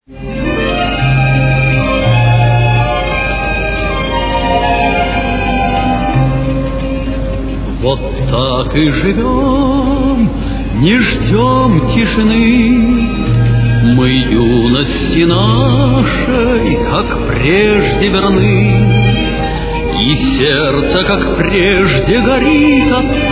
Вот так и живем, не ждем тишины. Мы юности нашей, как прежде, верны, и сердце, как прежде, горит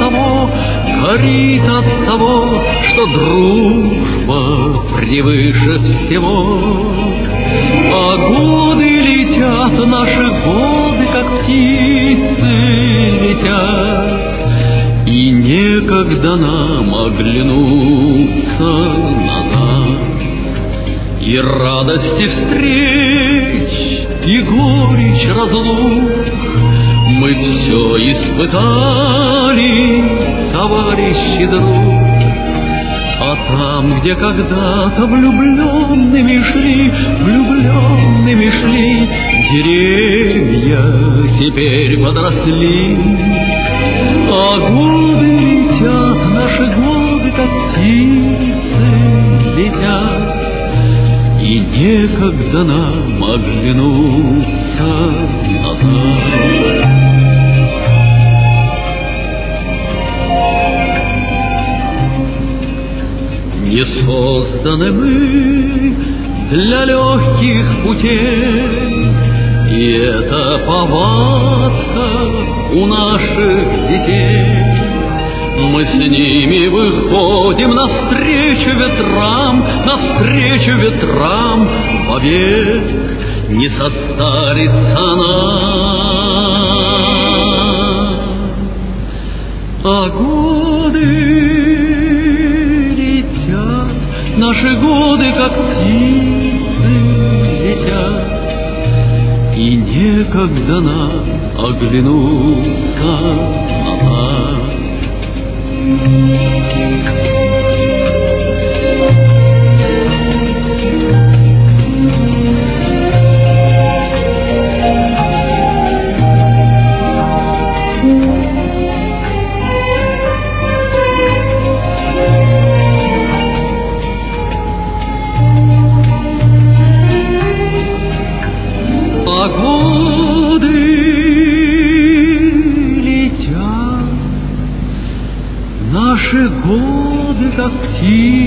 от того, что дружба превыше всего. А годы летят, наши годы, как птицы летят, и некогда нам оглянуться назад. И радости встреч, и горечь разлук мы все испытали, товарищи, друг. А там, где когда-то влюбленными шли, деревья теперь подросли. А годы летят, наши годы, как птицы летят, и некогда нам оглянуться назад. Не созданы мы для легких путей, и это повадка у наших детей. Мы с ними выходим навстречу ветрам, вовек не состарится она. А годы летят, наши годы, как птицы летят, и некогда нам оглянуться назад. А годы летят, наши годы, как птицы